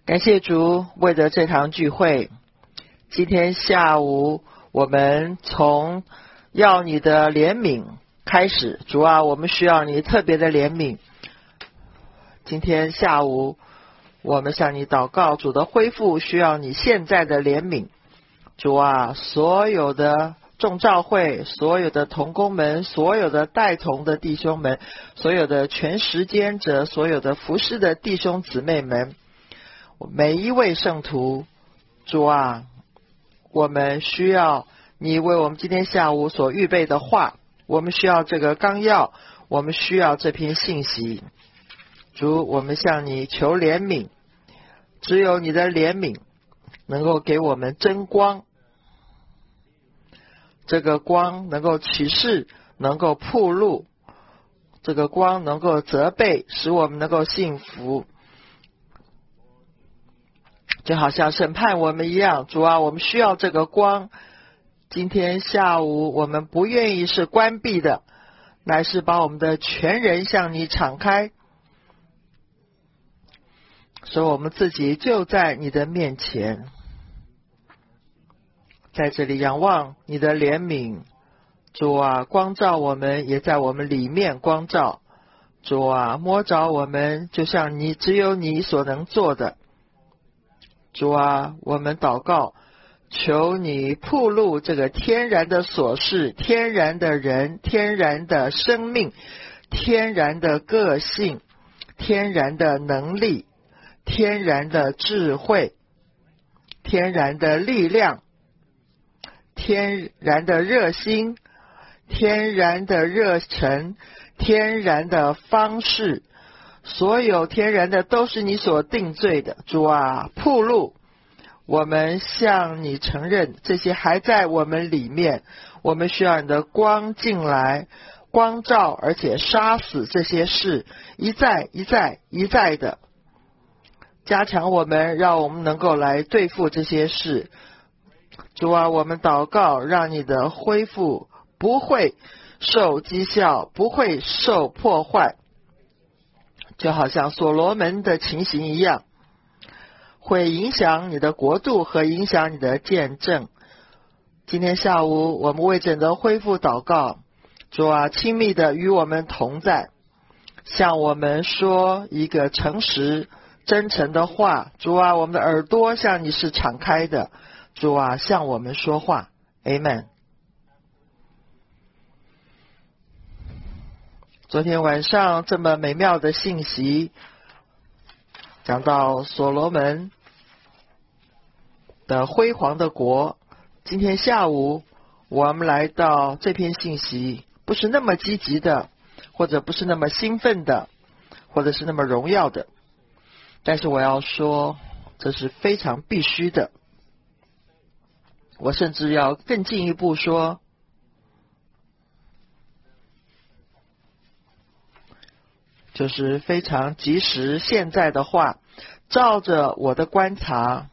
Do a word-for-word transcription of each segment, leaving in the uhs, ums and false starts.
感谢主，为着这堂聚会，今天下午我们从要你的怜悯开始。主啊，我们需要你特别的怜悯。今天下午我们向你祷告，主的恢复需要你现在的怜悯。主啊，所有的众召会，所有的同工们，所有的带同的弟兄们，所有的全时间者，所有的服侍的弟兄姊妹们，每一位圣徒，主啊，我们需要你为我们今天下午所预备的话，我们需要这个纲要，我们需要这篇信息。主，我们向你求怜悯，只有你的怜悯能够给我们真光，这个光能够启示，能够铺路，这个光能够责备，使我们能够幸福，就好像审判我们一样。主啊，我们需要这个光。今天下午我们不愿意是关闭的，乃是把我们的全人向你敞开，所以我们自己就在你的面前，在这里仰望你的怜悯。主啊，光照我们，也在我们里面光照。主啊，摸着我们，就像你只有你所能做的。主啊，我们祷告，求你铺路这个天然的琐事，天然的人，天然的生命，天然的个性，天然的能力，天然的智慧，天然的力量，天然的热心，天然的热忱，天然的方式，所有天然的都是你所定罪的。主啊，铺路，我们向你承认这些还在我们里面，我们需要你的光进来，光照，而且杀死这些事，一再一再一再的加强我们，让我们能够来对付这些事。主啊，我们祷告，让你的恢复不会受讥笑，不会受破坏，就好像所罗门的情形一样，会影响你的国度和影响你的见证。今天下午我们为整个恢复祷告。主啊，亲密的与我们同在，向我们说一个诚实真诚的话。主啊，我们的耳朵向你是敞开的。主啊，向我们说话。 Amen。 昨天晚上这么美妙的信息，讲到所罗门的辉煌的国。今天下午我们来到这篇信息，不是那么积极的，或者不是那么兴奋的，或者是那么荣耀的，但是我要说这是非常必须的。我甚至要更进一步说，就是非常及时现在的话。照着我的观察，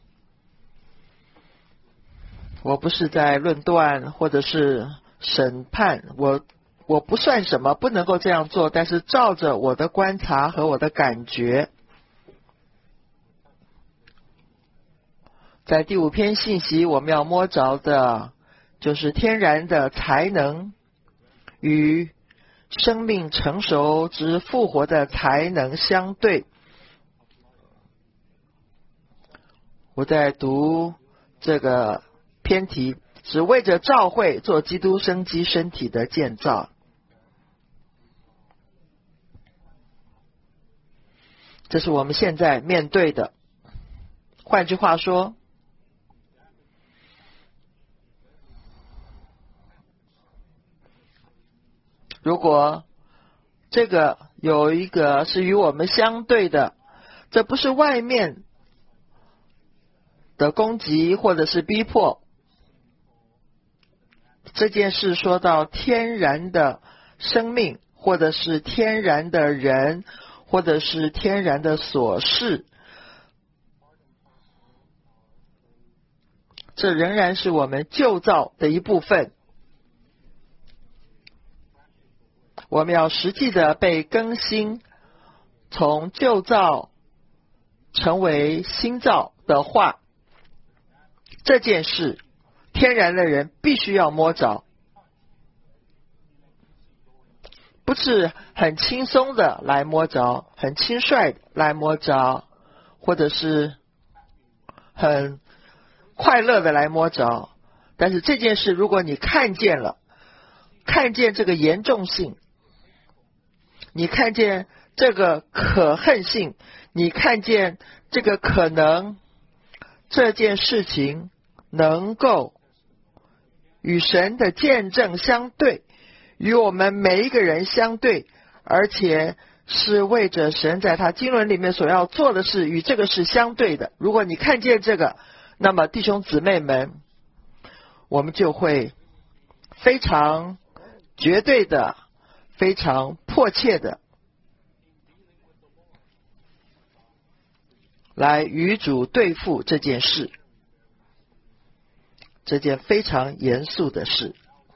我不是在论断或者是审判，我我不算什么，不能够这样做，但是照着我的观察和我的感觉，在第五篇信息我们要摸着的就是天然的才能与生命成熟之复活的才能相对。我在读这个篇题，只为着召会做基督生机身体的建造。这是我们现在面对的。换句话说，如果这个有一个是与我们相对的，这不是外面的攻击或者是逼迫，这件事说到天然的生命，或者是天然的人，或者是天然的琐事，这仍然是我们旧造的一部分。我们要实际的被更新，从旧造成为新造的话，这件事天然的人必须要摸着，不是很轻松的来摸着，很轻率的来摸着，或者是很快乐的来摸着。但是这件事如果你看见了，看见这个严重性，你看见这个可恨性，你看见这个可能这件事情能够与神的见证相对，与我们每一个人相对，而且是为着神在他经纶里面所要做的事与这个是相对的。如果你看见这个，那么弟兄姊妹们，我们就会非常绝对的，非常迫切的来与主对付这件事，这件非常严肃的事。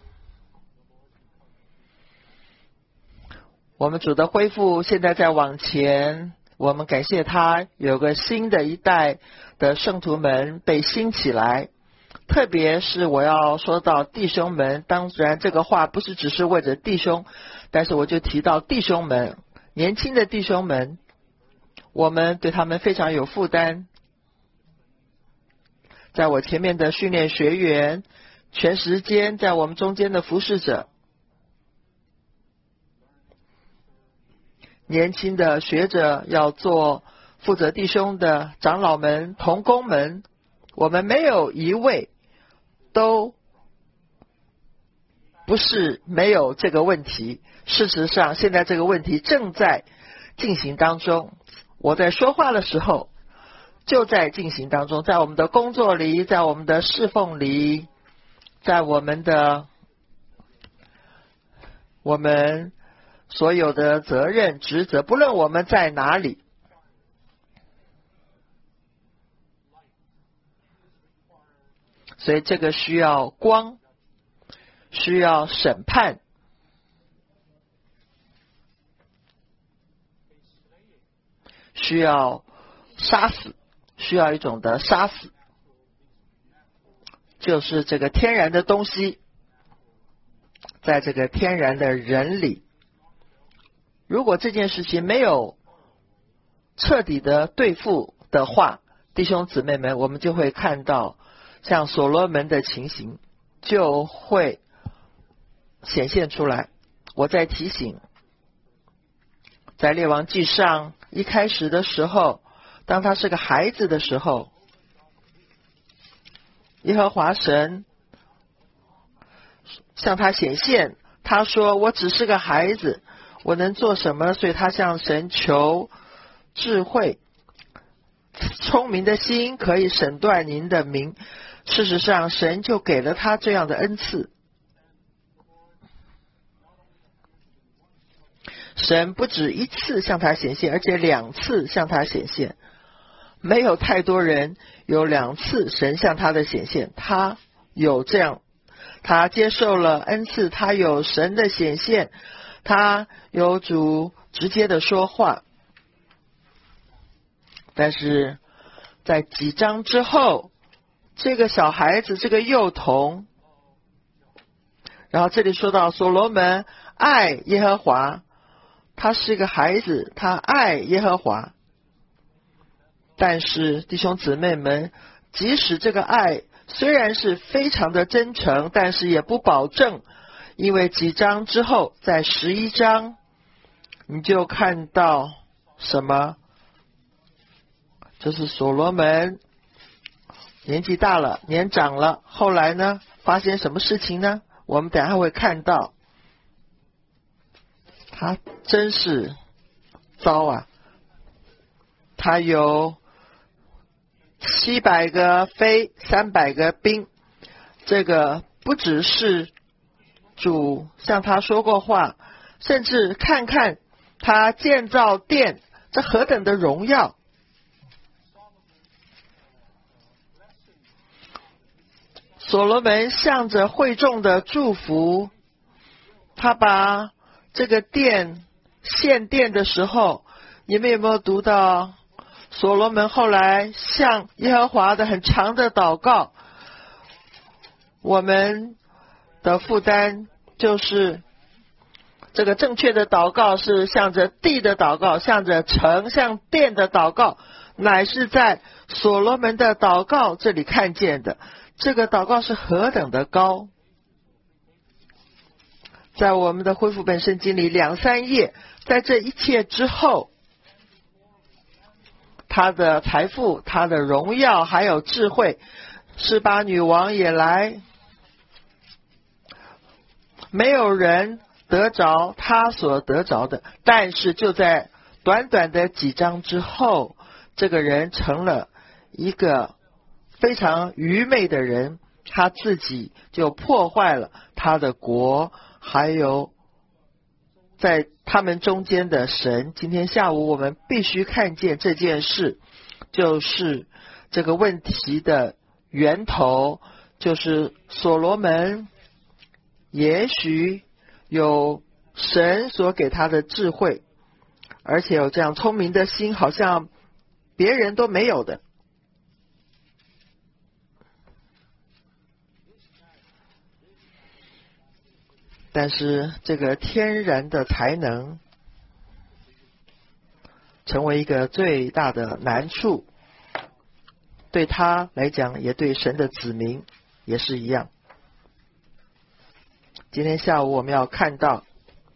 我们主的恢复现在在往前，我们感谢他有个新的一代的圣徒们被兴起来，特别是我要说到弟兄们，当然这个话不是只是为着弟兄，但是我就提到弟兄们，年轻的弟兄们，我们对他们非常有负担。在我前面的训练学员，全时间在我们中间的服侍者，年轻的学者要做负责弟兄的长老们、同工们，我们没有一位都不是没有这个问题。事实上，现在这个问题正在进行当中。我在说话的时候就在进行当中，在我们的工作里，在我们的侍奉里，在我们的我们所有的责任职责，不论我们在哪里，所以这个需要光，需要审判，需要杀死，需要一种的杀死，就是这个天然的东西在这个天然的人里，如果这件事情没有彻底的对付的话，弟兄姊妹们，我们就会看到像所罗门的情形就会显现出来。我在提醒，在列王记上一开始的时候，当他是个孩子的时候，耶和华神向他显现，他说我只是个孩子，我能做什么？所以他向神求智慧，聪明的心可以审断您的名。事实上，神就给了他这样的恩赐。神不止一次向他显现，而且两次向他显现。没有太多人有两次神向他的显现，他有这样，他接受了恩赐，他有神的显现，他有主直接的说话。但是在几章之后，这个小孩子，这个幼童，然后这里说到所罗门爱耶和华，他是一个孩子，他爱耶和华。但是弟兄姊妹们，即使这个爱虽然是非常的真诚，但是也不保证，因为几章之后，在十一章你就看到什么，就是所罗门年纪大了，年长了，后来呢发生什么事情呢？我们等一下会看到，他真是糟啊，他有七百个飞，三百个兵，这个不只是主向他说过话，甚至看看他建造殿，这何等的荣耀！所罗门向着会众的祝福，他把这个殿献殿的时候，你们有没有读到所罗门后来向耶和华的很长的祷告，我们的负担就是这个正确的祷告是向着地的祷告，向着城向殿的祷告，乃是在所罗门的祷告这里看见的。这个祷告是何等的高，在我们的恢复本圣经里两三页，在这一切之后，他的财富，他的荣耀，还有智慧，示巴女王也来，没有人得着他所得着的。但是就在短短的几章之后，这个人成了一个非常愚昧的人，他自己就破坏了他的国，还有在他们中间的神。今天下午我们必须看见这件事，就是这个问题的源头，就是所罗门也许有神所给他的智慧，而且有这样聪明的心，好像别人都没有的。但是这个天然的才能成为一个最大的难处，对他来讲，也对神的子民也是一样。今天下午我们要看到，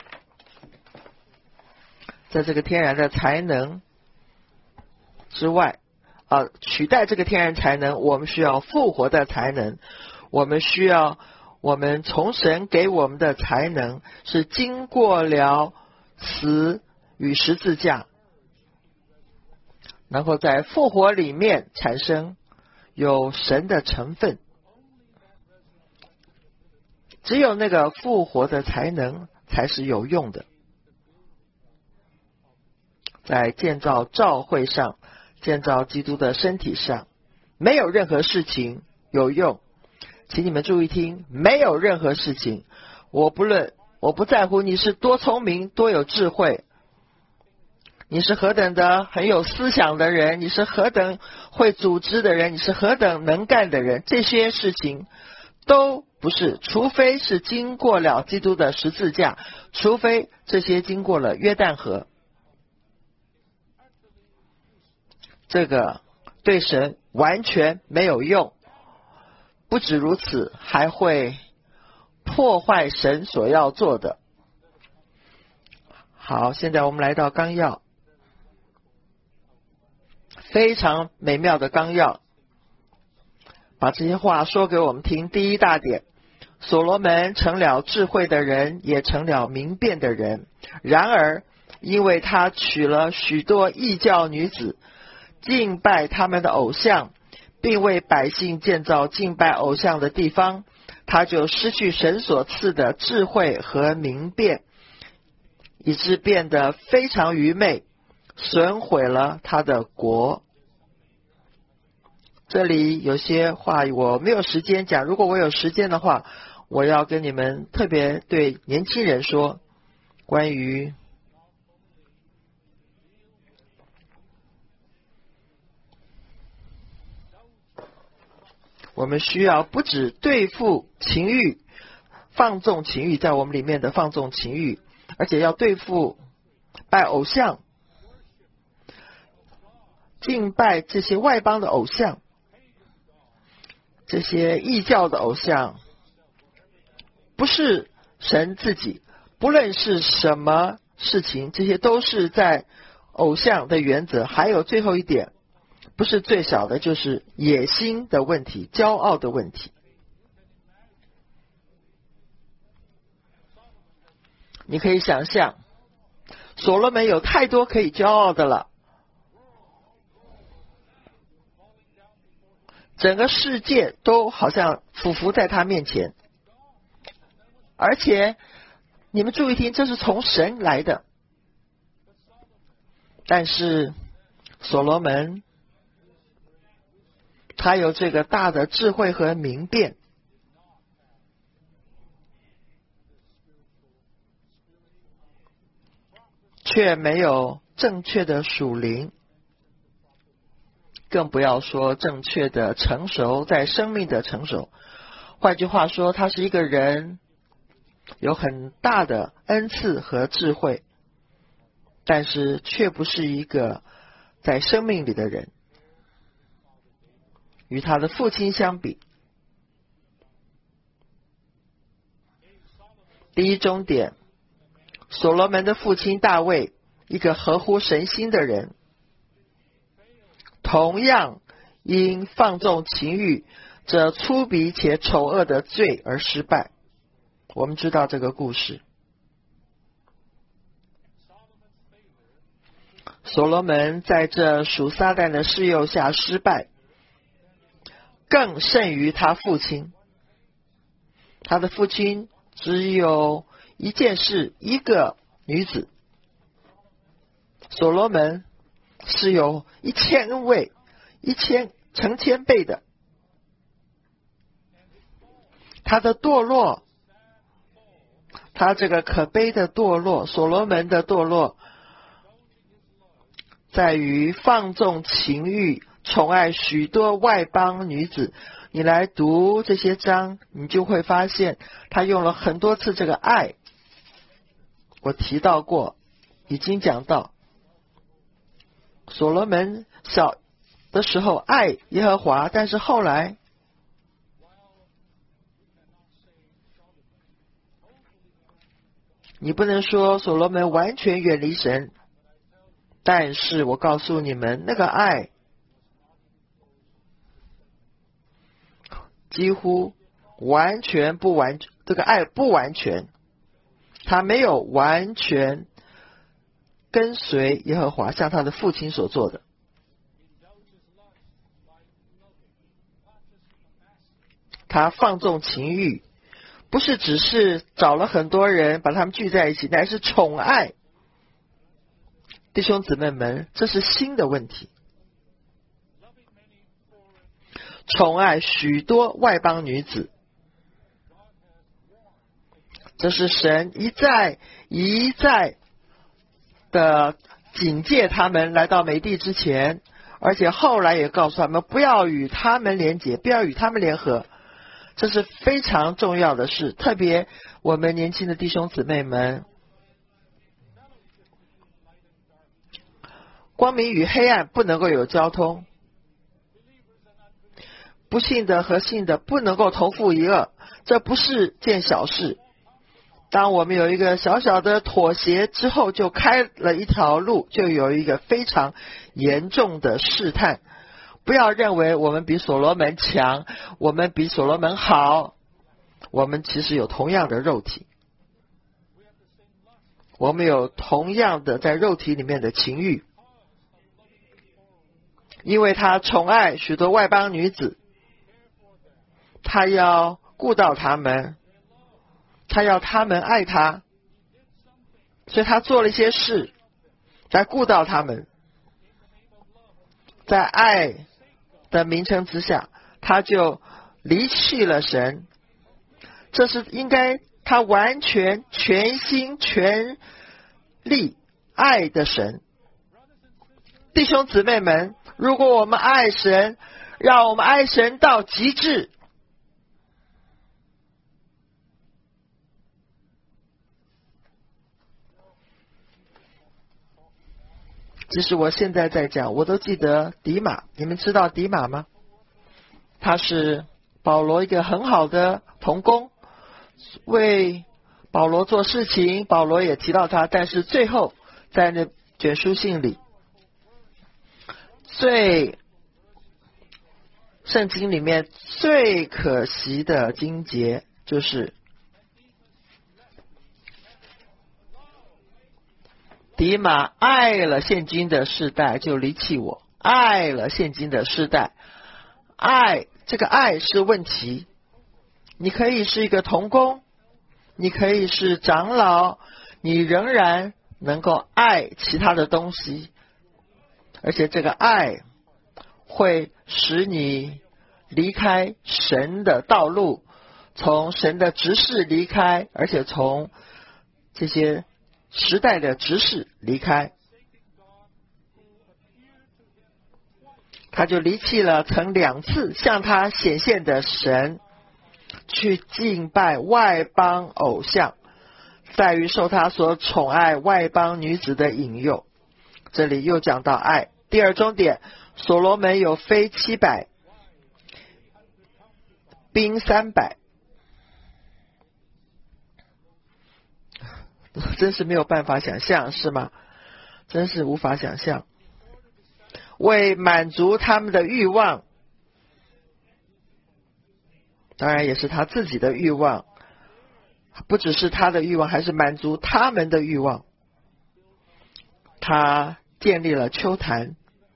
在这个天然的才能之外，啊，取代这个天然才能，我们需要复活的才能，我们需要我们从神给我们的才能是经过了死与十字架，然后在复活里面产生有神的成分。只有那个复活的才能才是有用的，在建造教会上，建造基督的身体上，没有任何事情有用。请你们注意听，没有任何事情，我不论，我不在乎你是多聪明多有智慧，你是何等的很有思想的人，你是何等会组织的人，你是何等能干的人，这些事情都不是，除非是经过了基督的十字架，除非这些经过了约旦河，这个对神完全没有用。不止如此，还会破坏神所要做的。好，现在我们来到纲要，非常美妙的纲要，把这些话说给我们听。第一大点，所罗门成了智慧的人，也成了明辨的人，然而因为他娶了许多异教女子，敬拜他们的偶像，并为百姓建造敬拜偶像的地方，他就失去神所赐的智慧和明辨，以致变得非常愚昧，损毁了他的国。这里有些话我没有时间讲，如果我有时间的话，我要跟你们特别对年轻人说，关于我们需要不只对付情欲，放纵情欲，在我们里面的放纵情欲，而且要对付拜偶像，敬拜这些外邦的偶像，这些异教的偶像，不是神自己，不论是什么事情，这些都是在偶像的原则。还有最后一点，不是最小的，就是野心的问题，骄傲的问题。你可以想象，所罗门有太多可以骄傲的了，整个世界都好像俯伏在他面前，而且你们注意听，这是从神来的。但是所罗门他有这个大的智慧和明辨，却没有正确的属灵。 更不要说正确的成熟，在生命的成熟。换句话说，他是一个人，有很大的恩赐和智慧，但是却不是一个在生命里的人。与他的父亲相比，第一终点，所罗门的父亲大卫，一个合乎神心的人，同样因放纵情欲这粗鄙且丑恶的罪而失败。我们知道这个故事。所罗门在这属撒旦的试诱下失败，更甚于他父亲。他的父亲只有一件事，一个女子。所罗门是有一千位、一千成千倍的。他的堕落，他这个可悲的堕落，所罗门的堕落，在于放纵情欲，宠爱许多外邦女子。你来读这些章，你就会发现他用了很多次这个爱。我提到过，已经讲到所罗门小的时候爱耶和华，但是后来你不能说所罗门完全远离神，但是我告诉你们，那个爱几乎完全不完，这个爱不完全，他没有完全跟随耶和华，像他的父亲所做的。他放纵情欲，不是只是找了很多人把他们聚在一起，乃是宠爱。弟兄姊妹们，这是新的问题。宠爱许多外邦女子，这是神一再一再的警戒他们来到美地之前，而且后来也告诉他们不要与他们连结，不要与他们联合。这是非常重要的事，特别我们年轻的弟兄姊妹们，光明与黑暗不能够有交通，不信的和信的不能够同负一轭，这不是件小事。当我们有一个小小的妥协之后，就开了一条路，就有一个非常严重的试探。不要认为我们比所罗门强，我们比所罗门好，我们其实有同样的肉体，我们有同样的在肉体里面的情欲。因为他宠爱许多外邦女子，他要顾到他们，他要他们爱他，所以他做了一些事来顾到他们。在爱的名称之下，他就离弃了神。这是应该他完全全心全力爱的神。弟兄姊妹们，如果我们爱神，让我们爱神到极致。即使我现在在讲，我都记得迪马。你们知道迪马吗？他是保罗一个很好的同工，为保罗做事情，保罗也提到他，但是最后在那卷书信里，最圣经里面最可惜的经节就是迪马爱了现今的世代，就离弃我，爱了现今的世代。爱，这个爱是问题。你可以是一个同工，你可以是长老，你仍然能够爱其他的东西，而且这个爱会使你离开神的道路，从神的执事离开，而且从这些时代的执事离开。 他就离弃了曾两次向他显现的神，去敬拜外邦偶像，在于受他所宠爱外邦女子的引诱。这里又讲到爱。第二重点，所罗门有妃七百，兵三百，真是没有办法想象，是吗？真是无法想象。为满足他们的欲望，当然也是他自己的欲望，不只是他的欲望，还是满足他们的欲望。他建立了丘坛，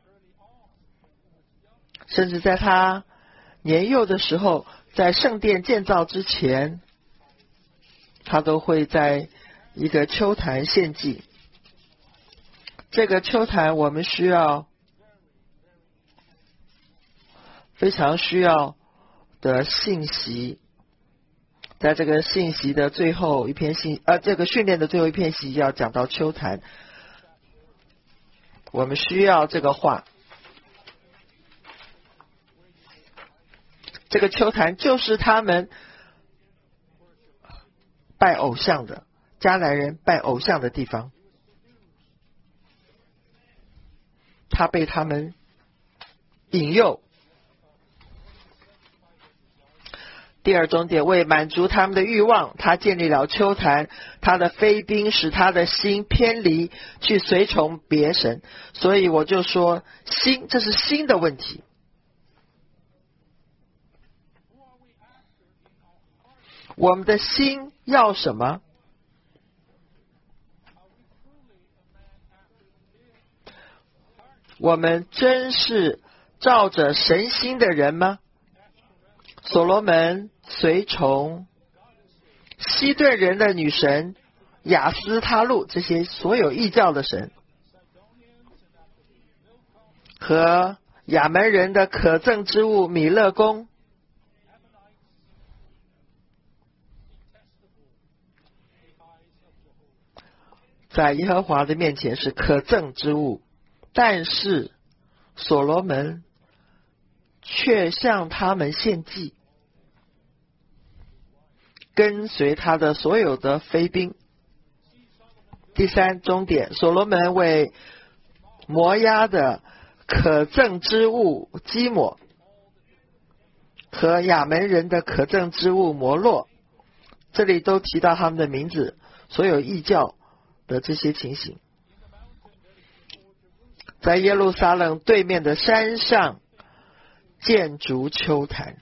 甚至在他年幼的时候，在圣殿建造之前，他都会在一个丘坛献祭。这个丘坛我们需要非常需要的信息，在这个信息的最后一篇信呃，这个训练的最后一篇信息要讲到丘坛，我们需要这个话。这个丘坛就是他们拜偶像的，迦南人拜偶像的地方。他被他们引诱。第二重点，为满足他们的欲望，他建立了丘坛，他的妃嫔使他的心偏离，去随从别神。所以我就说，心，这是心的问题。我们的心要什么？我们真是照着神心的人吗？所罗门随从西顿人的女神雅斯他路，这些所有异教的神，和亚门人的可憎之物米勒公，在耶和华的面前是可憎之物，但是所罗门却向他们献祭，跟随他的所有的妃嫔。第三终点，所罗门为摩押的可憎之物基抹和亚门人的可憎之物摩洛，这里都提到他们的名字，所有异教的这些情形。在耶路撒冷对面的山上建筑丘坛。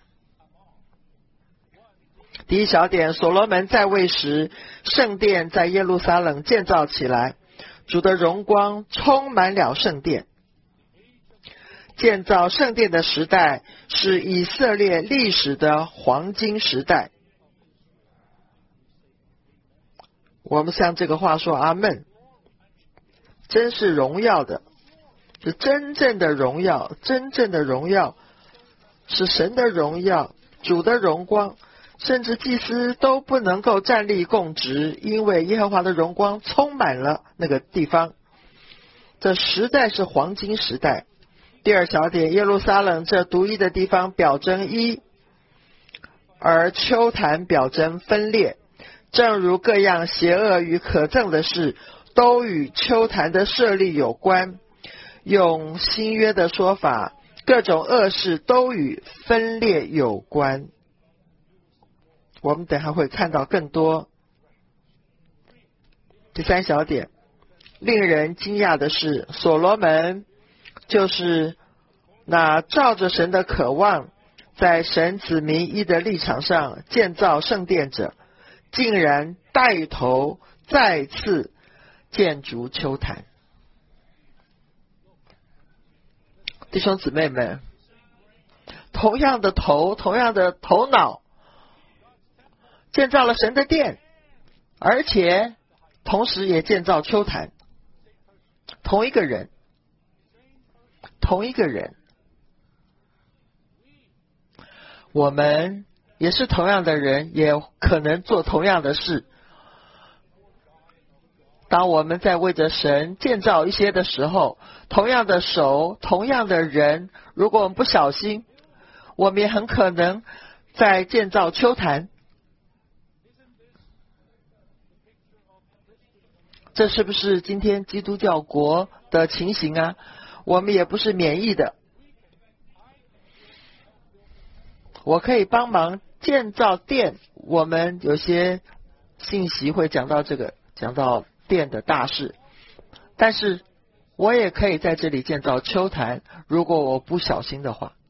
第一小点，所罗门在位时，圣殿在耶路撒冷建造起来，主的荣光充满了圣殿。建造圣殿的时代是以色列历史的黄金时代。我们向这个话说阿们，真是荣耀的，是真正的荣耀，真正的荣耀是神的荣耀，主的荣光，甚至祭司都不能够站立供职，因为耶和华的荣光充满了那个地方。这实在是黄金时代。第二小点，耶路撒冷这独一的地方表征一，而丘坛表征分裂，正如各样邪恶与可憎的事都与丘坛的设立有关。用新约的说法，各种恶事都与分裂有关。我们等下会看到更多。第三小点，令人惊讶的是，所罗门就是那照着神的渴望，在神子民一的立场上建造圣殿者，竟然带头再次建筑丘坛。弟兄姊妹们，同样的头，同样的头脑，建造了神的殿，而且同时也建造丘坛。同一个人，同一个人，我们也是同样的人，也可能做同样的事。 当我们在为着神建造一些的时候，同样的手，同样的人，如果我们不小心，我们也很可能在建造丘坛。这是不是今天基督教国的情形啊？我们也不是免疫的。我可以帮忙建造殿，我们有些信息会讲到这个，讲到殿的大事，但是我也可以在这里建造丘坛，如果我不小心的话。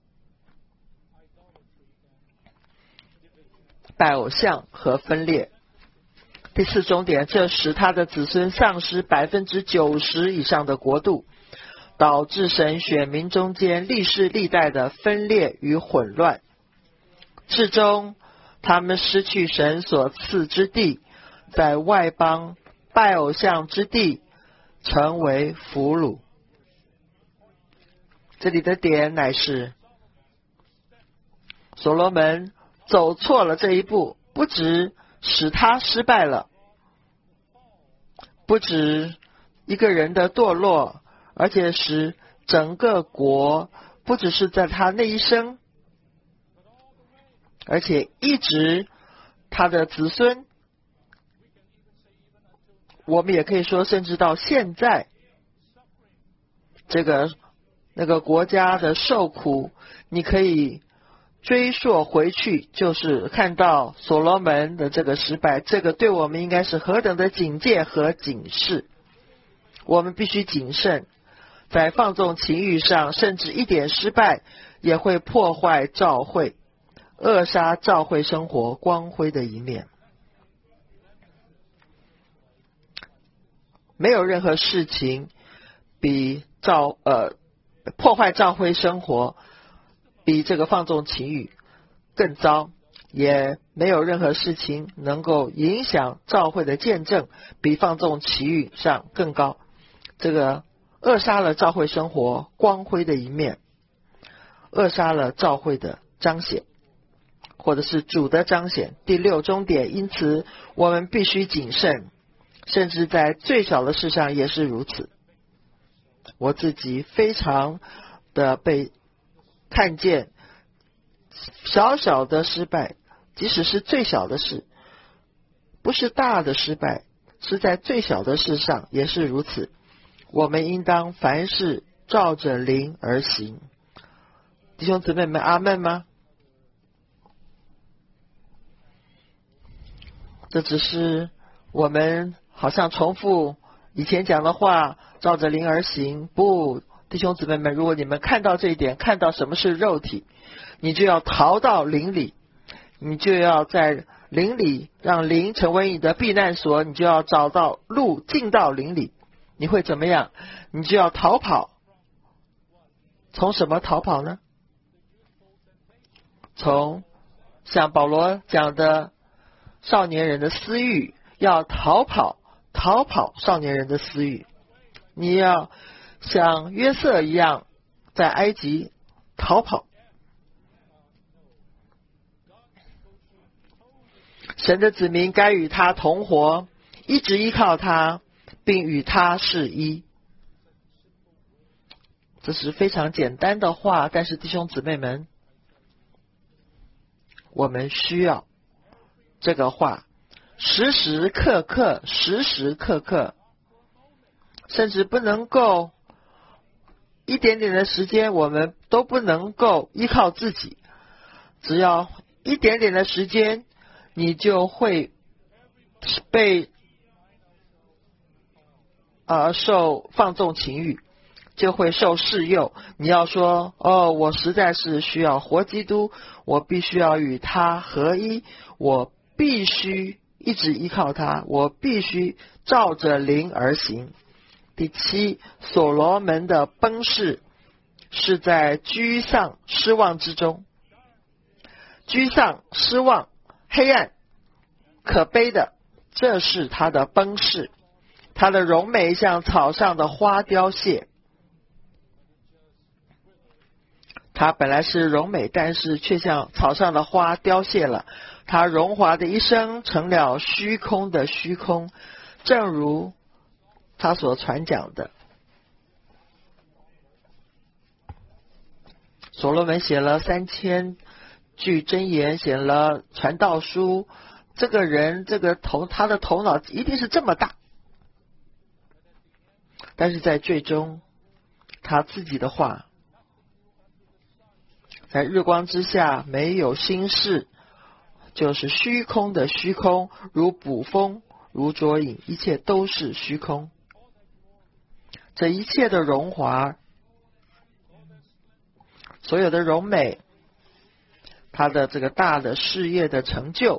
拜偶像和分裂。第四重点，这使他的子孙丧失百分之九十以上的国度，导致神选民中间历世历代的分裂与混乱。至终，他们失去神所赐之地，在外邦拜偶像之地成为俘虏。这里的点乃是所罗门走错了这一步，不只使他失败了，不止一个人的堕落，而且使整个国不只是在他那一生，而且一直他的子孙，我们也可以说甚至到现在，这个那个国家的受苦，你可以追溯回去，就是看到所罗门的这个失败，这个对我们应该是何等的警戒和警示。我们必须谨慎，在放纵情欲上，甚至一点失败也会破坏教会，扼杀教会生活光辉的一面。没有任何事情比教呃破坏教会生活比这个放纵情欲更糟，也没有任何事情能够影响教会的见证比放纵情欲上更高。这个扼杀了教会生活光辉的一面，扼杀了教会的彰显，或者是主的彰显。第六终点，因此我们必须谨慎，甚至在最小的事上也是如此。我自己非常的被看见小小的失败，即使是最小的事，不是大的失败，是在最小的事上也是如此。我们应当凡事照着灵而行。弟兄姊妹们，阿们吗？这只是我们好像重复以前讲的话，照着灵而行。不，弟兄姊妹们，如果你们看到这一点，看到什么是肉体，你就要逃到灵里，你就要在灵里让灵成为你的避难所，你就要找到路进到灵里。你会怎么样？你就要逃跑。从什么逃跑呢？从像保罗讲的少年人的私欲，要逃跑，逃跑少年人的私欲。你要像约瑟一样在埃及逃跑。神的子民该与他同活，一直依靠他，并与他是一。这是非常简单的话，但是弟兄姊妹们，我们需要这个话，时时刻刻，时时刻刻，甚至不能够一点点的时间，我们都不能够依靠自己。只要一点点的时间，你就会被呃受放纵情欲，就会受试诱。你要说，哦，我实在是需要活基督，我必须要与他合一，我必须一直依靠他，我必须照着灵而行。第七，所罗门的崩逝是在沮丧失望之中。沮丧失望黑暗可悲的，这是他的崩逝。他的荣美像草上的花凋谢，他本来是荣美，但是却像草上的花凋谢了。他荣华的一生成了虚空的虚空， 正如他所传讲的。所罗门写了三千句箴言，写了传道书，这个人这个头他的头脑一定是这么大，但是在最终他自己的话，在日光之下没有心事，就是虚空的虚空，如捕风如捉影，一切都是虚空。这一切的荣华，所有的荣美，他的这个大的事业的成就。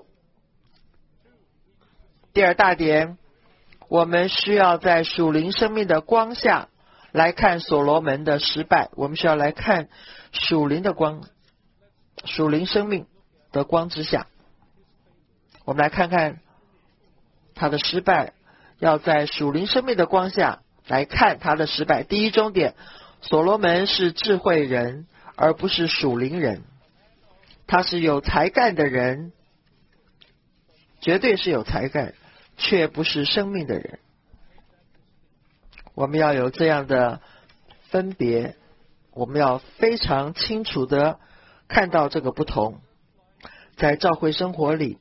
第二大点，我们需要在属灵生命的光下来看所罗门的失败，我们需要来看属灵的光，属灵生命的光之下，我们来看看他的失败，要在属灵生命的光下来看他的失败。第一重点，所罗门是智慧人，而不是属灵人，他是有才干的人，绝对是有才干，却不是生命的人。我们要有这样的分别，我们要非常清楚的看到这个不同。在教会生活里，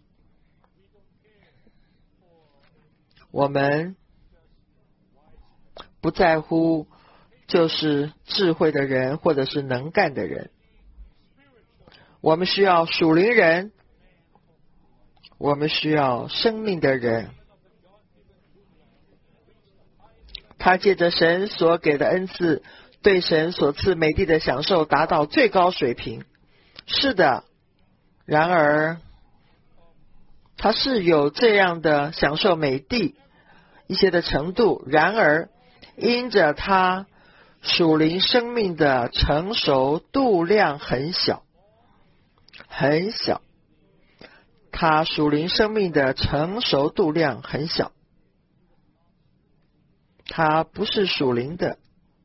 我们不在乎就是智慧的人或者是能干的人，我们需要属灵人，我们需要生命的人。他借着神所给的恩赐，对神所赐美地的享受达到最高水平。是的，然而他是有这样的享受美地一些的程度，然而因着他属灵生命的成熟度量很小很小，他属灵生命的成熟度量很小，他不是属灵的。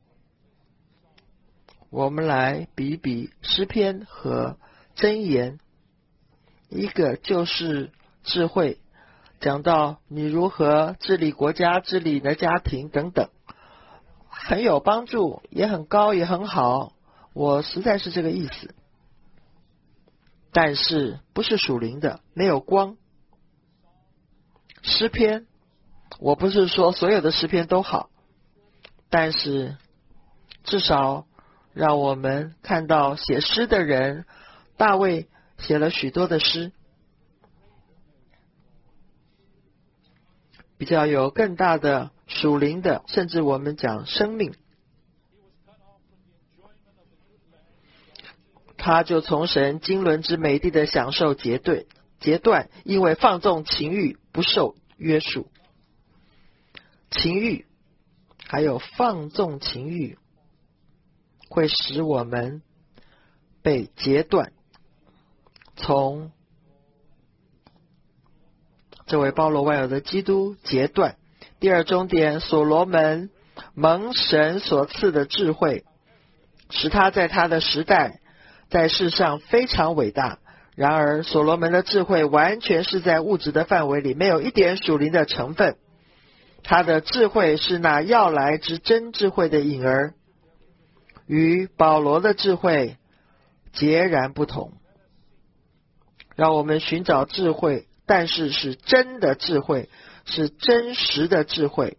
我们来比比诗篇和箴言，一个就是智慧，讲到你如何治理国家，治理你的家庭等等，很有帮助，也很高，也很好，我实在是这个意思。但是不是属灵的，没有光。诗篇，我不是说所有的诗篇都好，但是至少让我们看到写诗的人，大卫写了许多的诗，比较有更大的属灵的，甚至我们讲生命。他就从神经纶之美地的享受截对截断，因为放纵情欲不受约束。情欲还有放纵情欲会使我们被截断，从这位包罗万有的基督截断。第二重点，所罗门蒙神所赐的智慧，使他在他的时代在世上非常伟大。然而所罗门的智慧完全是在物质的范围里，没有一点属灵的成分。他的智慧是那要来之真智慧的影儿，与保罗的智慧截然不同。让我们寻找智慧，但是是真的智慧，是真实的智慧，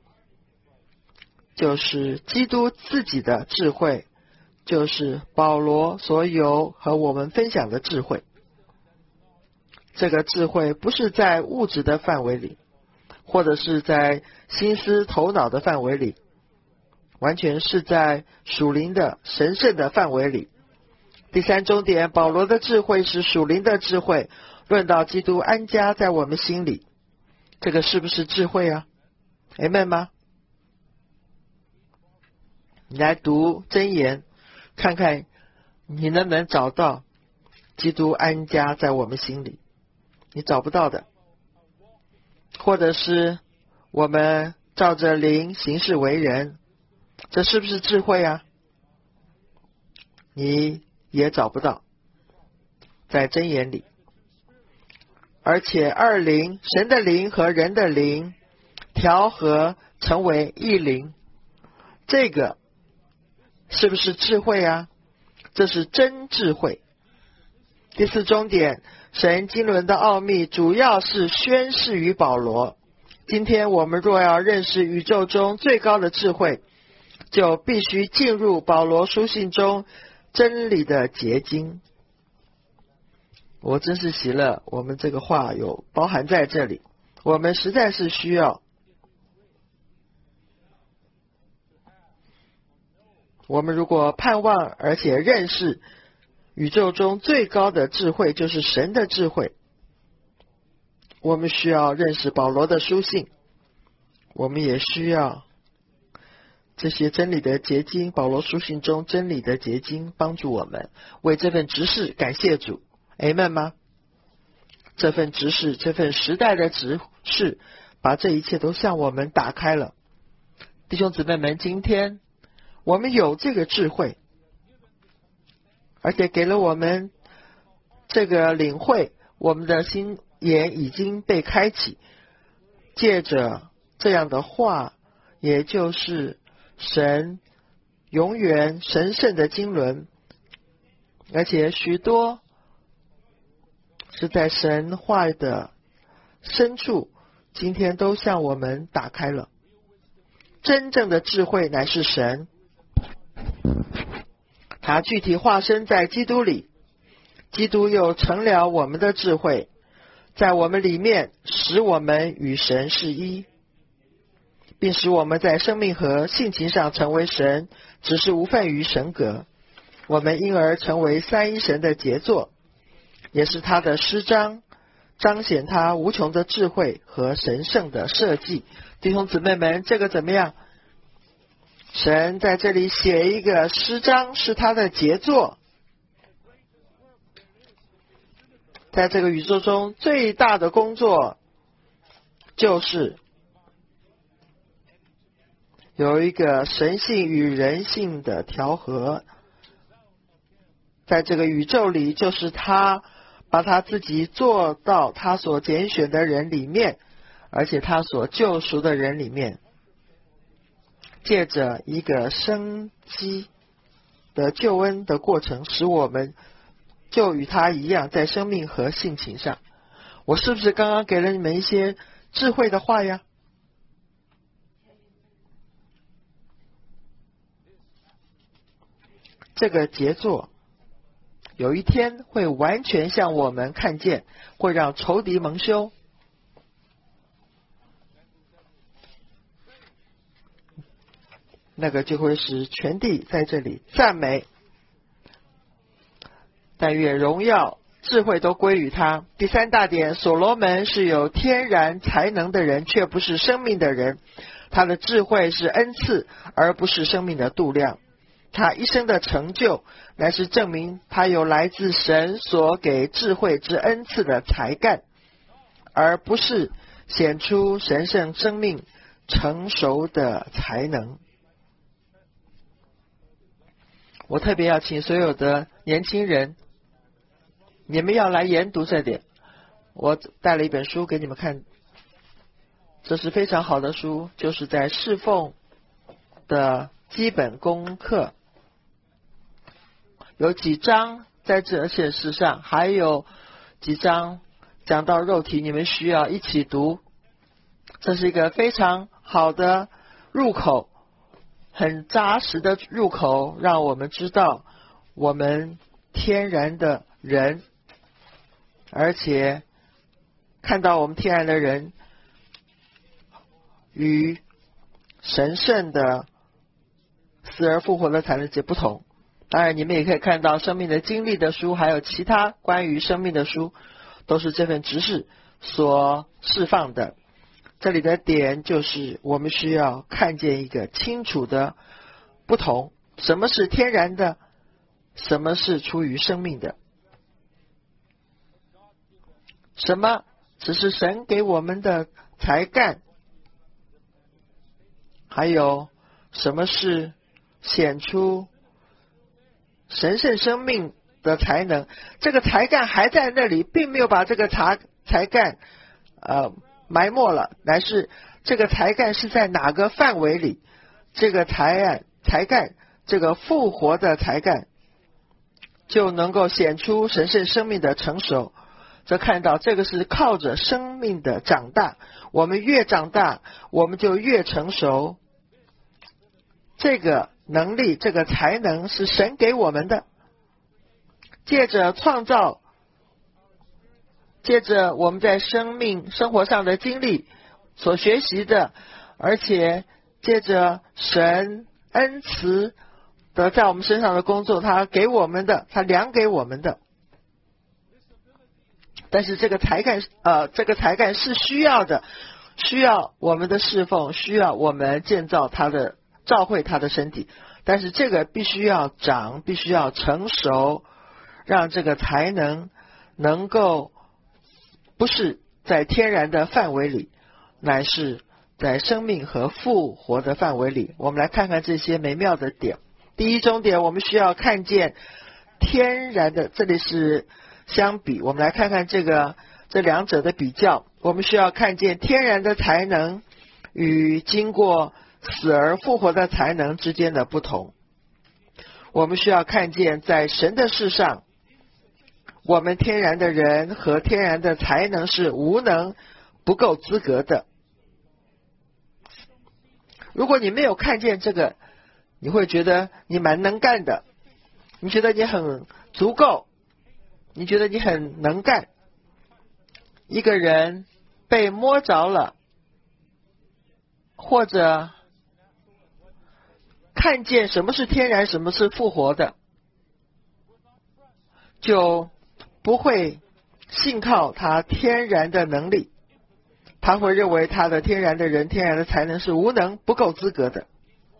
就是基督自己的智慧，就是保罗所有和我们分享的智慧。这个智慧不是在物质的范围里，或者是在心思头脑的范围里，完全是在属灵的神圣的范围里。第三重点，保罗的智慧是属灵的智慧，论到基督安家在我们心里，这个是不是智慧啊？ Amen 吗？你来读箴言，看看你能不能找到基督安家在我们心里。你找不到的，或者是我们照着灵行事为人，这是不是智慧啊？你也找不到，在箴言里。而且二灵，神的灵和人的灵调和成为一灵。这个是不是智慧啊？这是真智慧。第四重点，神经纶的奥秘主要是宣示于保罗。今天我们若要认识宇宙中最高的智慧，就必须进入保罗书信中真理的结晶。我真是喜乐，我们这个话有包含在这里。我们实在是需要，我们如果盼望而且认识宇宙中最高的智慧，就是神的智慧，我们需要认识保罗的书信，我们也需要这些真理的结晶，保罗书信中真理的结晶，帮助我们为这份执事感谢主。 Amen 吗？这份执事，这份时代的执事，把这一切都向我们打开了。弟兄姊妹们，今天我们有这个智慧，而且给了我们这个领会，我们的心眼已经被开启，借着这样的话，也就是神永远神圣的经纶，而且许多是在神话的深处，今天都向我们打开了。真正的智慧乃是神，它具体化身在基督里，基督又成了我们的智慧，在我们里面使我们与神是一，并使我们在生命和性情上成为神，只是无份于神格。我们因而成为三一神的杰作，也是他的诗章，彰显他无穷的智慧和神圣的设计。弟兄姊妹们，这个怎么样？神在这里写一个诗章，是他的杰作。在这个宇宙中最大的工作，就是有一个神性与人性的调和。在这个宇宙里，就是他把他自己做到他所拣选的人里面，而且他所救赎的人里面，借着一个生机的救恩的过程，使我们就与他一样，在生命和性情上。我是不是刚刚给了你们一些智慧的话呀？这个杰作有一天会完全向我们看见，会让仇敌蒙羞。那个就会使全地在这里赞美，但愿荣耀智慧都归于他。第三大点，所罗门是有天然才能的人，却不是生命的人。他的智慧是恩赐，而不是生命的度量。他一生的成就，乃是证明他有来自神所给智慧之恩赐的才干，而不是显出神圣生命成熟的才能。我特别要请所有的年轻人，你们要来研读这点。我带了一本书给你们看，这是非常好的书，就是在侍奉的基本功课。有几章在这些事上，还有几章讲到肉体，你们需要一起读。这是一个非常好的入口，很扎实的入口，让我们知道我们天然的人，而且看到我们天然的人与神圣的死而复活的才能节不同。当然你们也可以看到生命的经历的书，还有其他关于生命的书，都是这份执事所释放的。这里的点就是我们需要看见一个清楚的不同，什么是天然的，什么是出于生命的，什么只是神给我们的才干，还有什么是显出神圣生命的才能。这个才干还在那里，并没有把这个才才干呃埋没了，乃是这个才干是在哪个范围里，这个才干才干这个复活的才干就能够显出神圣生命的成熟。则看到这个是靠着生命的长大，我们越长大我们就越成熟。这个能力这个才能是神给我们的，借着创造，借着我们在生命生活上的经历所学习的，而且借着神恩慈的在我们身上的工作，他给我们的，他量给我们的。但是这个才干呃，这个才干是需要的，需要我们的侍奉，需要我们建造他的召会他的身体，但是这个必须要长，必须要成熟，让这个才能能够不是在天然的范围里，乃是在生命和复活的范围里。我们来看看这些美妙的点。第一重点，我们需要看见天然的，这里是相比，我们来看看这个这两者的比较。我们需要看见天然的才能与经过死而复活的才能之间的不同。我们需要看见在神的事上，我们天然的人和天然的才能是无能不够资格的。如果你没有看见这个，你会觉得你蛮能干的，你觉得你很足够，你觉得你很能干。一个人被摸着了，或者看见什么是天然，什么是复活的，就不会信靠他天然的能力，他会认为他的天然的人、天然的才能是无能不够资格的。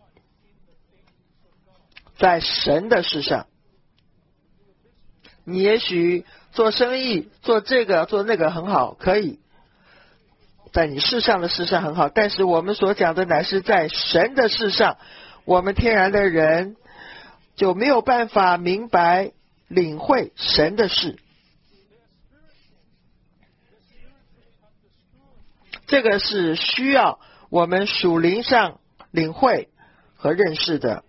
在神的事上，你也许做生意做这个做那个很好，可以在你世上的事上很好，但是我们所讲的乃是在神的事上，我们天然的人就没有办法明白领会神的事。这个是需要我们属灵上领会和认识的。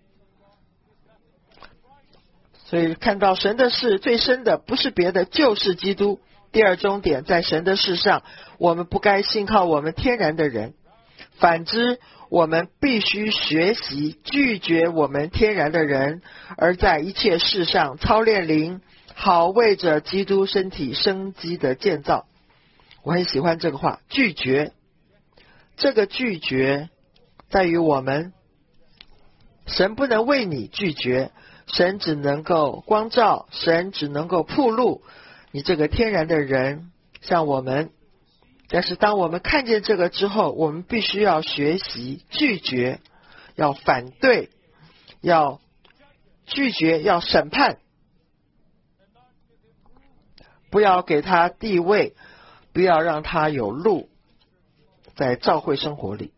所以看到神的事最深的不是别的，就是基督。第二重点，在神的事上，我们不该信靠我们天然的人，反之，我们必须学习拒绝我们天然的人，而在一切事上操练灵，好为着基督身体生机的建造。我很喜欢这个话，拒绝。这个拒绝在于我们，神不能为你拒绝，神只能够光照，神只能够铺路你这个天然的人像我们。但是当我们看见这个之后，我们必须要学习拒绝，要反对，要拒绝，要审判，不要给他地位，不要让他有路在教会生活里。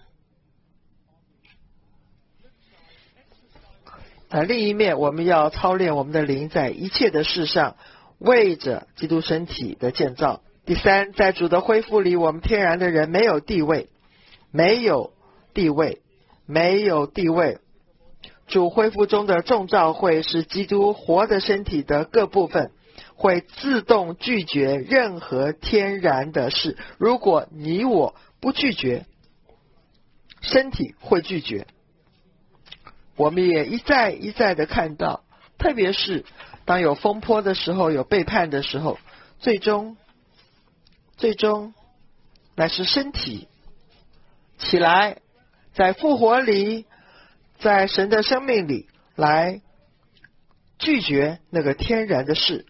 在另一面，我们要操练我们的灵，在一切的事上为着基督身体的建造。第三，在主的恢复里，我们天然的人没有地位，没有地位，没有地位。主恢复中的众召会是基督活的身体的各部分，会自动拒绝任何天然的事。如果你我不拒绝，身体会拒绝。我们也一再一再的看到，特别是当有风波的时候，有背叛的时候，最终最终乃是身体起来，在复活里，在神的生命里来拒绝那个天然的事。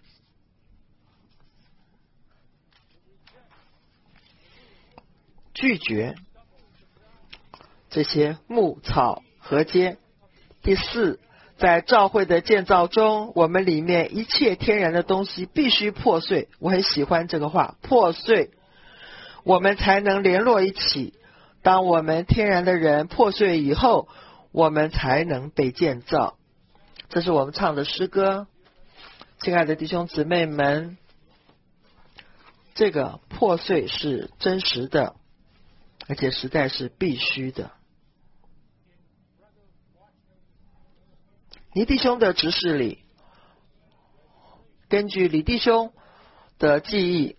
拒绝这些牧草禾秸。第四，在教会的建造中，我们里面一切天然的东西必须破碎。我很喜欢这个话，破碎，我们才能联络一起。当我们天然的人破碎以后，我们才能被建造。这是我们唱的诗歌。亲爱的弟兄姊妹们，这个破碎是真实的， 而且实在是必须的。尼弟兄的执事里，根据李弟兄的记忆，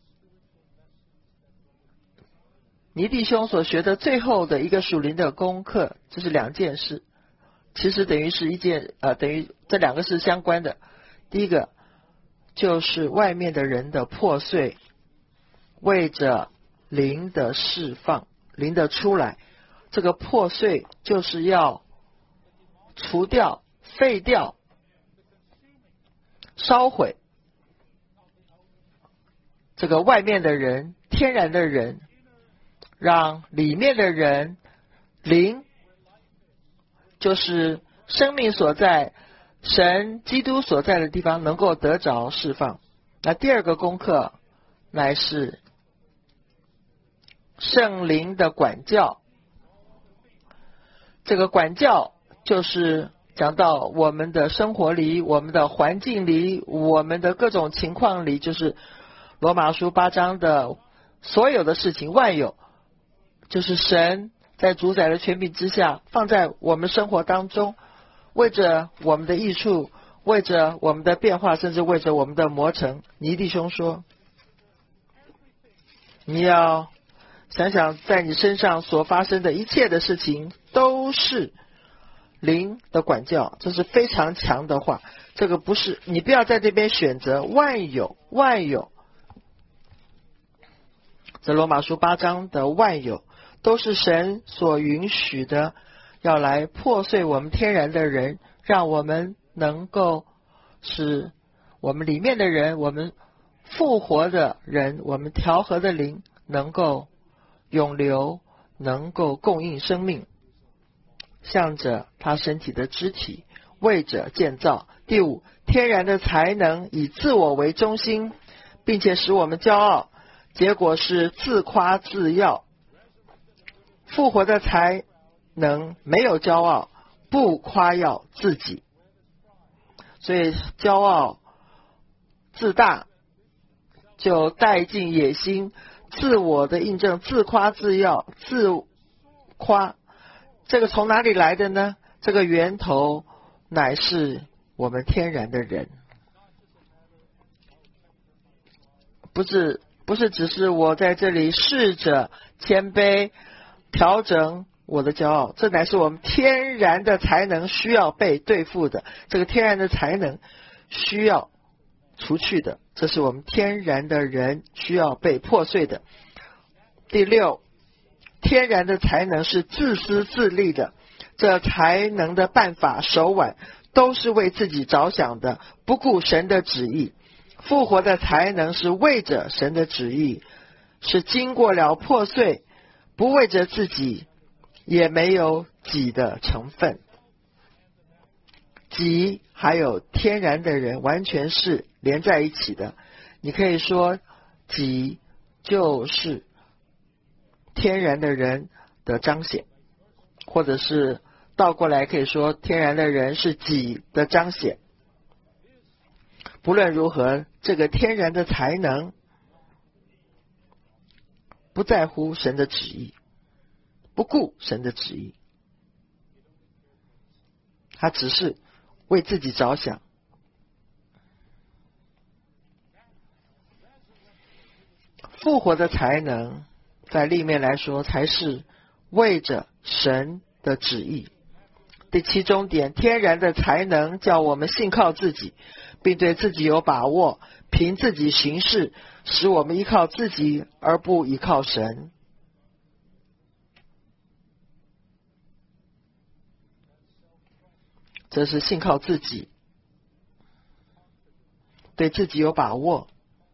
尼弟兄所学的最后的一个属灵的功课，这是两件事，其实等于是一件呃，等于这两个是相关的。第一个就是外面的人的破碎，为着灵的释放，灵的出来，这个破碎就是要除掉、废掉、烧毁这个外面的人、天然的人，让里面的人灵，就是生命所在、神基督所在的地方能够得着释放。那第二个功课乃是圣灵的管教。这个管教就是讲到我们的生活里、我们的环境里、我们的各种情况里，就是罗马书八章的所有的事情，万有就是神在主宰的权柄之下放在我们生活当中，为着我们的益处，为着我们的变化，甚至为着我们的磨成。尼弟兄说，你要想想在你身上所发生的一切的事情都是灵的管教，这是非常强的话。这个不是，你不要在这边选择万有，万有这罗马书八章的万有都是神所允许的，要来破碎我们天然的人，让我们能够使我们里面的人，我们复活的人，我们调和的灵能够永留，能够供应生命，向着他身体的肢体，为着建造。第五，天然的才能以自我为中心，并且使我们骄傲，结果是自夸自耀。复活的才能没有骄傲，不夸耀自己，所以骄傲自大就带进野心，自我的印证，自夸自耀，自夸，这个从哪里来的呢？这个源头乃是我们天然的人，不是不是只是我在这里试着谦卑调整我的骄傲，这乃是我们天然的才能需要被对付的，这个天然的才能需要除去的，这是我们天然的人需要被破碎的。第六，天然的才能是自私自利的，这才能的办法手腕都是为自己着想的，不顾神的旨意。复活的才能是为着神的旨意，是经过了破碎，不为着自己，也没有己的成分。己还有天然的人完全是连在一起的，你可以说己就是天然的人的彰显，或者是倒过来可以说天然的人是己的彰显。不论如何，这个天然的才能不在乎神的旨意，不顾神的旨意，他只是为自己着想。复活的才能在另一面来说才是为着神的旨意。第七重点，天然的才能叫我们信靠自己，并对自己有把握，凭自己行事，使我们依靠自己而不依靠神。这是信靠自己，对自己有把握，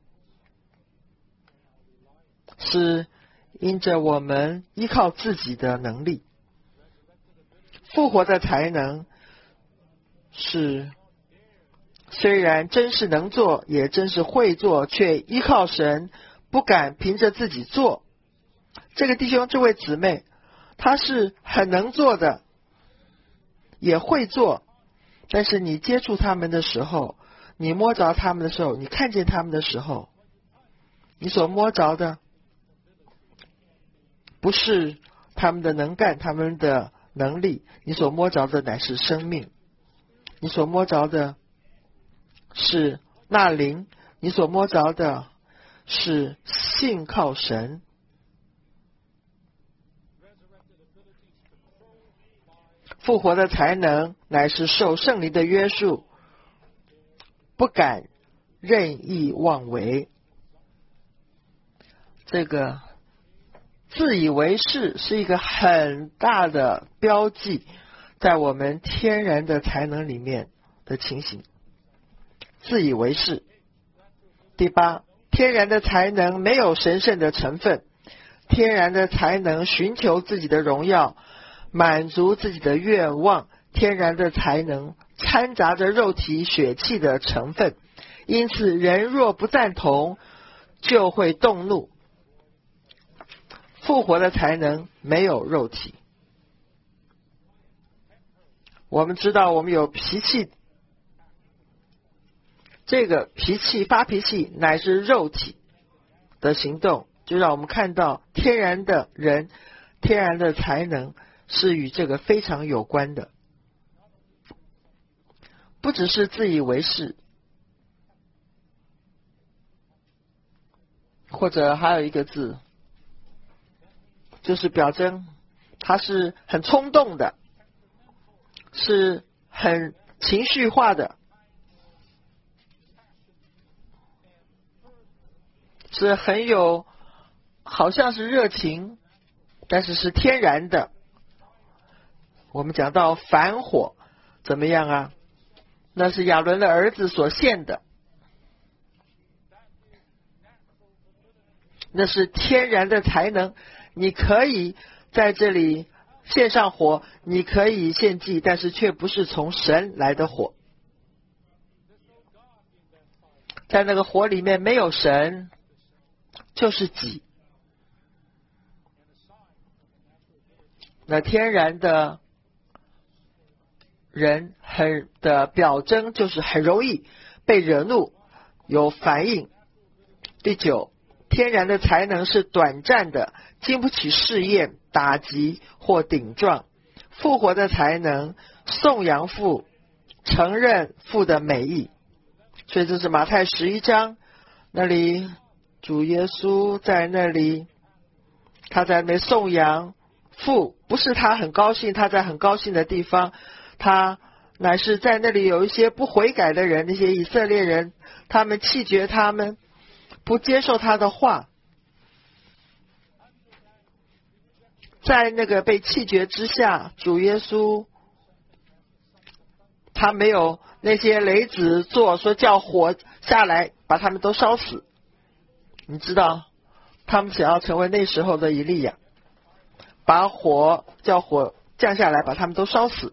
是因着我们依靠自己的能力。复活的才能是虽然真是能做，也真是会做，却依靠神，不敢凭着自己做。这个弟兄这位姊妹，他是很能做的，也会做，但是你接触他们的时候，你摸着他们的时候，你看见他们的时候，你所摸着的不是他们的能干，他们的能力，你所摸着的乃是生命，你所摸着的是那灵，你所摸着的是信靠神。复活的才能乃是受圣灵的约束，不敢任意妄为。这个自以为是是一个很大的标记，在我们天然的才能里面的情形。自以为是。第八，天然的才能没有神圣的成分，天然的才能寻求自己的荣耀，满足自己的愿望，天然的才能掺杂着肉体血气的成分，因此人若不赞同，就会动怒。复活的才能没有肉体。我们知道我们有脾气，这个脾气发脾气乃是肉体的行动，就让我们看到天然的人，天然的才能是与这个非常有关的，不只是自以为是，或者还有一个字就是表征他是很冲动的，是很情绪化的，是很有好像是热情，但是是天然的。我们讲到反火怎么样啊？那是亚伦的儿子所献的，那是天然的才能。你可以在这里献上火，你可以献祭，但是却不是从神来的火。在那个火里面没有神，就是己。那天然的人很的表征就是很容易被惹怒，有反应。第九，天然的才能是短暂的，经不起试验、打击或顶撞。复活的才能颂扬父，承认父的美意。所以这是马太十一章，那里主耶稣在那里，他在那里颂扬父，不是他很高兴，他在很高兴的地方，他乃是在那里有一些不悔改的人，那些以色列人，他们弃绝他们，不接受他的话，在那个被弃绝之下，主耶稣他没有那些雷子做，说叫火下来把他们都烧死。你知道他们想要成为那时候的以利亚，把火叫火降下来把他们都烧死。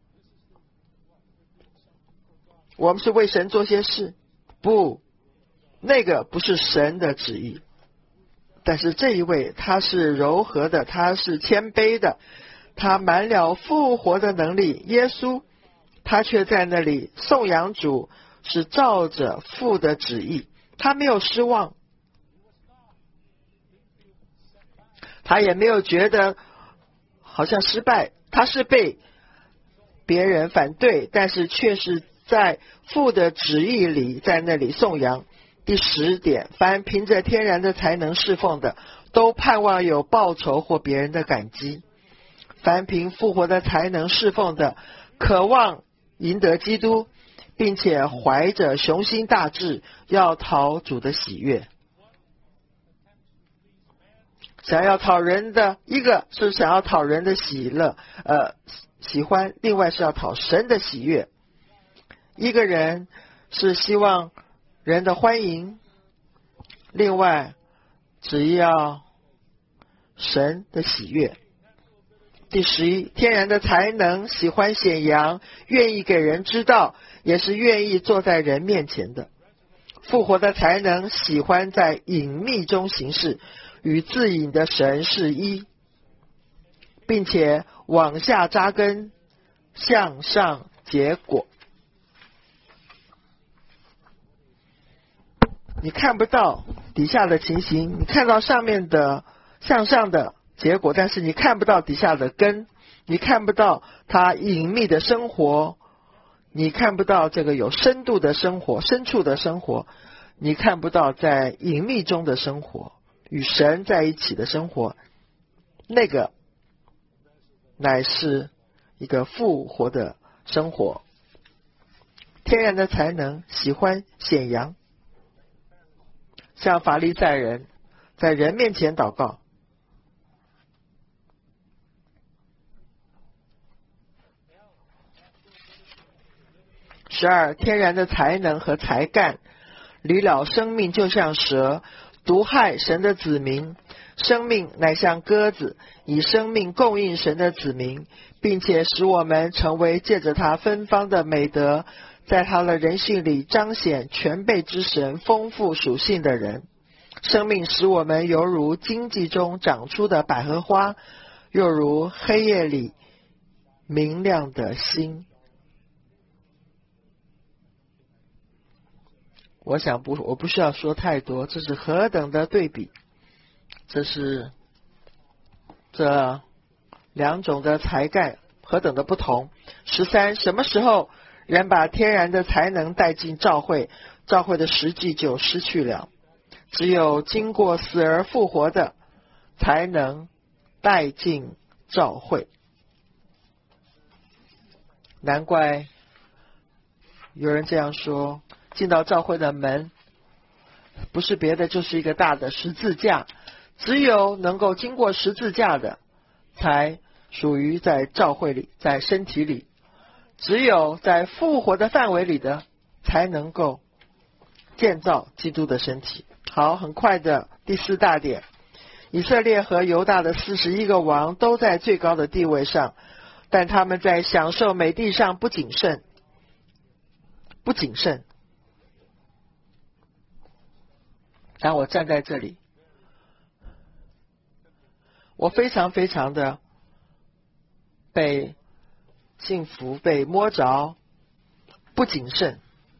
我们是为神做些事，不，那个不是神的旨意。但是这一位他是柔和的，他是谦卑的，他满了复活的能力。耶稣他却在那里颂扬主，是照着父的旨意，他没有失望，他也没有觉得好像失败，他是被别人反对，但是却是在父的旨意里在那里颂扬。第十点，凡凭着天然的才能侍奉的，都盼望有报酬或别人的感激。凡凭复活的才能侍奉的，渴望赢得基督，并且怀着雄心大志，要讨主的喜悦。想要讨人的，一个是想要讨人的喜乐，呃，喜欢，另外是要讨神的喜悦。一个人是希望人的欢迎，另外只要神的喜悦。第十一，天然的才能喜欢显扬，愿意给人知道，也是愿意坐在人面前的。复活的才能喜欢在隐秘中行事，与自隐的神是一，并且往下扎根，向上结果。你看不到底下的情形，你看到上面的向上的结果，但是你看不到底下的根，你看不到他隐秘的生活，你看不到这个有深度的生活，深处的生活，你看不到在隐秘中的生活，与神在一起的生活，那个乃是一个复活的生活。天然的才能喜欢显扬，像法利赛人在人面前祷告。十二，天然的才能和才干离了生命，就像蛇毒害神的子民，生命乃像鸽子，以生命供应神的子民，并且使我们成为借着他芬芳的美德，在他的人性里彰显全备之神丰富属性的人。生命使我们犹如荆棘中长出的百合花，又如黑夜里明亮的星。我想不，我不需要说太多，这是何等的对比，这是这两种的才干何等的不同。十三，什么时候人把天然的才能带进教会，教会的实际就失去了。只有经过死而复活的，才能带进教会。难怪有人这样说，进到教会的门不是别的，就是一个大的十字架，只有能够经过十字架的才属于在教会里，在身体里，只有在复活的范围里的才能够建造基督的身体。好，很快的第四大点，以色列和犹大的四十一个王都在最高的地位上，但他们在享受美地上不谨慎，不谨慎。当我站在这里，我非常非常的被幸福，被摸着，不谨慎，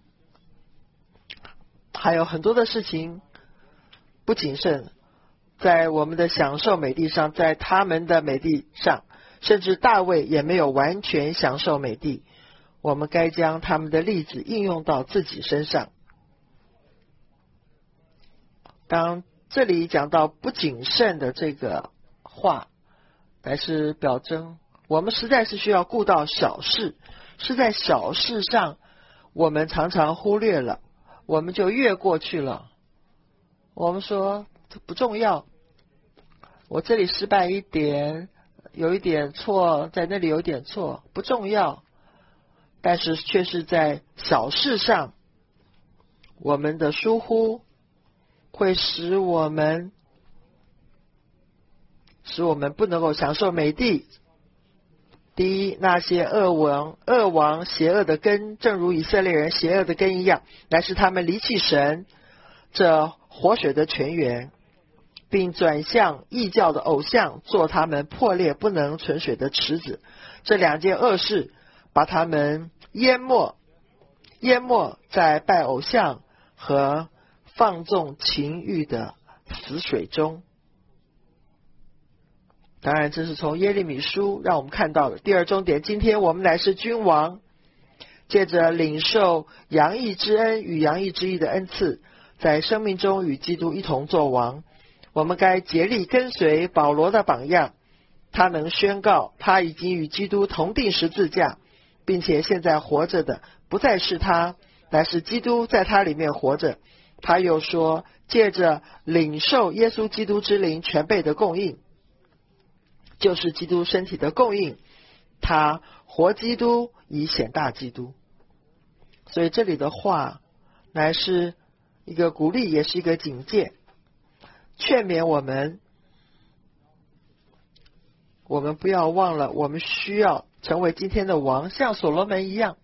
还有很多的事情不谨慎，在我们的享受美地上，在他们的美地上，甚至大卫也没有完全享受美地，我们该将他们的例子应用到自己身上。当这里讲到不谨慎的这个话，乃是表征我们实在是需要顾到小事，是在小事上我们常常忽略了，我们就越过去了。我们说这不重要，我这里失败一点，有一点错，在那里有一点错，不重要，但是却是在小事上我们的疏忽会使我们使我们不能够享受美地。第一，那些恶王恶王邪恶的根，正如以色列人邪恶的根一样，乃是他们离弃神这活水的泉源，并转向异教的偶像，做他们破裂不能存水的池子。这两件恶事把他们淹没淹没在拜偶像和放纵情欲的死水中。当然这是从耶利米书让我们看到的。第二重点，今天我们乃是君王，借着领受洋溢之恩与洋溢之义的恩赐，在生命中与基督一同作王。我们该竭力跟随保罗的榜样，他能宣告他已经与基督同定十字架，并且现在活着的不再是他，乃是基督在他里面活着。他又说，借着领受耶稣基督之灵全备的供应，就是基督身体的供应，他活基督以显大基督。所以这里的话乃是一个鼓励，也是一个警戒，劝勉我们，我们不要忘了，我们需要成为今天的王，像所罗门一样，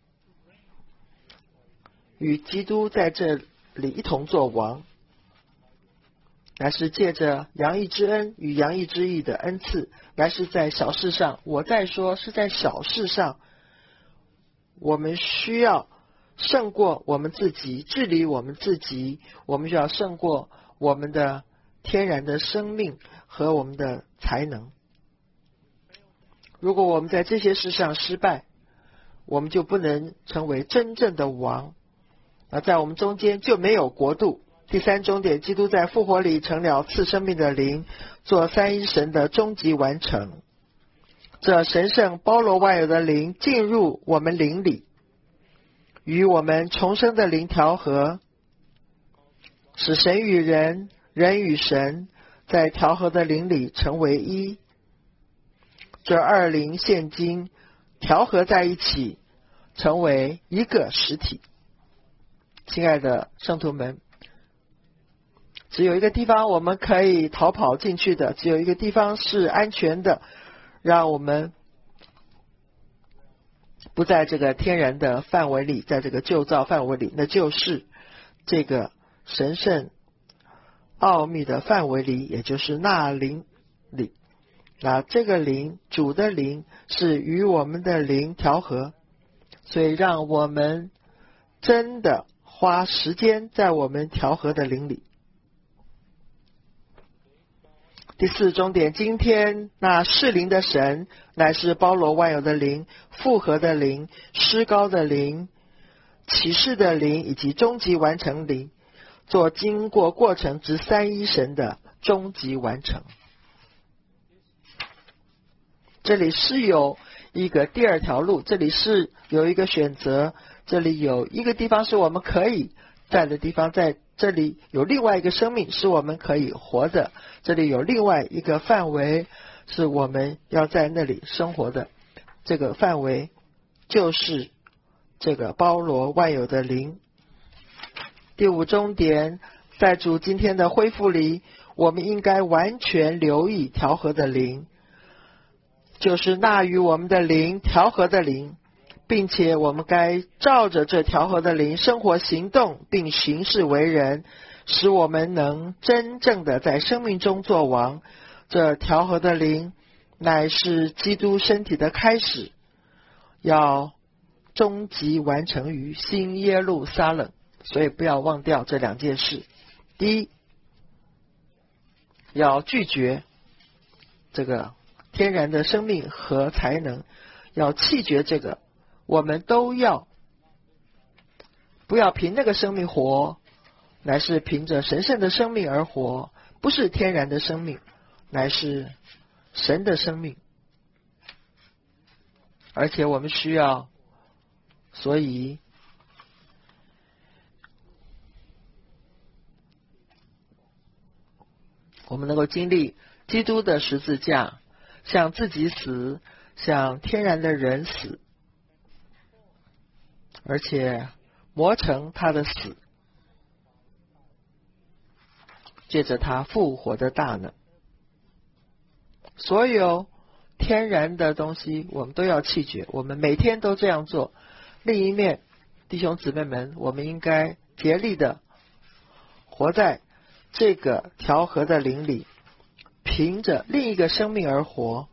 与基督在这里一同作王，乃是借着洋溢之恩与洋溢之义的恩赐，乃是在小事上，我再说是在小事上，我们需要胜过我们自己，治理我们自己，我们需要胜过我们的天然的生命和我们的才能。如果我们在这些事上失败，我们就不能成为真正的王，而在我们中间就没有国度。第三终点，基督在复活里成了赐生命的灵，做三一神的终极完成。这神圣包罗万有的灵进入我们灵里，与我们重生的灵调和，使神与人，人与神在调和的灵里成为一。这二灵现今调和在一起，成为一个实体。亲爱的圣徒们，只有一个地方我们可以逃跑进去的，只有一个地方是安全的，让我们不在这个天然的范围里，在这个旧造范围里，那就是这个神圣奥秘的范围里，也就是那灵里。那这个灵，主的灵是与我们的灵调和，所以让我们真的花时间在我们调和的灵里。第四终点，今天那是灵的神，乃是包罗万有的灵，复合的灵，施高的灵，启示的灵，以及终极完成灵，做经过过程之三一神的终极完成。这里是有一个第二条路，这里是有一个选择，这里有一个地方是我们可以在的地方，在这里有另外一个生命是我们可以活的，这里有另外一个范围是我们要在那里生活的，这个范围就是这个包罗万有的灵。第五终点，在主今天的恢复里，我们应该完全留意调和的灵，就是那与我们的灵调和的灵，并且我们该照着这调和的灵生活行动，并行事为人，使我们能真正的在生命中作王。这调和的灵乃是基督身体的开始，要终极完成于新耶路撒冷。所以不要忘掉这两件事。第一，要拒绝这个天然的生命和才能，要弃绝这个，我们都要不要凭那个生命活，乃是凭着神圣的生命而活，不是天然的生命，乃是神的生命。而且我们需要，所以我们能够经历基督的十字架，向自己死，向天然的人死，而且磨成他的死，借着他复活的大能。所有天然的东西我们都要弃绝，我们每天都这样做。另一面，弟兄姊妹们，我们应该竭力的活在这个调和的灵里，凭着另一个生命而活。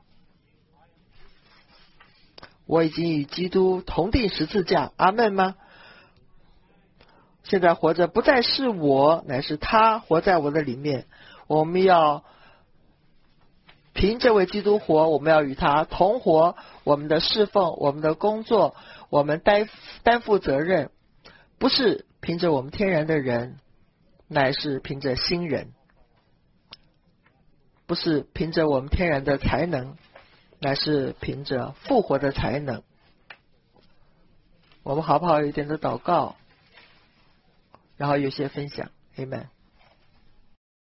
我已经与基督同定十字架，阿们吗？现在活着不再是我，乃是他活在我的里面。我们要凭这位基督活，我们要与他同活，我们的侍奉，我们的工作，我们担担负责任，不是凭着我们天然的人，乃是凭着新人，不是凭着我们天然的才能，乃是凭着复活的才能。我们好不好有一点的祷告，然后有些分享。 Amen。